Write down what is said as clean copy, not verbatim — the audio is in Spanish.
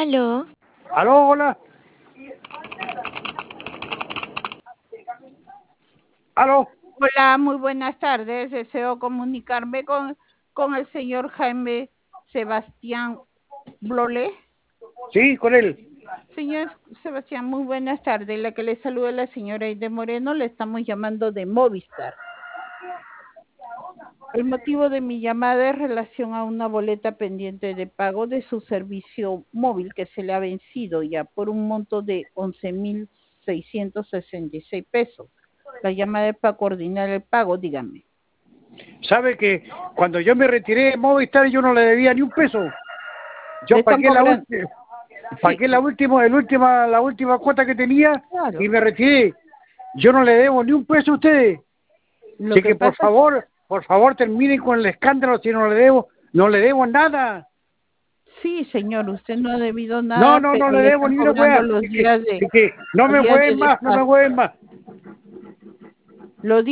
Aló. Aló, hola. Aló. Hola, muy buenas tardes. Deseo comunicarme con el señor Jaime Sebastián Blole. Sí, con él. Señor Sebastián, muy buenas tardes. La que le saluda es la señora Aide Moreno. Le estamos llamando de Movistar. El motivo de mi llamada es relación a una boleta pendiente de pago de su servicio móvil que se le ha vencido ya por un monto de 11.666 pesos. La llamada es para coordinar el pago, dígame. ¿Sabe que cuando yo me retiré de Movistar yo no le debía ni un peso? Yo Le están pagué la cobrando. última, Sí, la última cuota que tenía claro. y me retiré. Yo no le debo ni un peso a ustedes. Lo Así que que pasa por favor terminen con el escándalo si no le debo nada. sí, señor, usted no ha debido No, nada, no, no pero le le debo están ni una cobrando hueá. los Así días de que no los me días de mueven más, no me despacho. mueven más. Los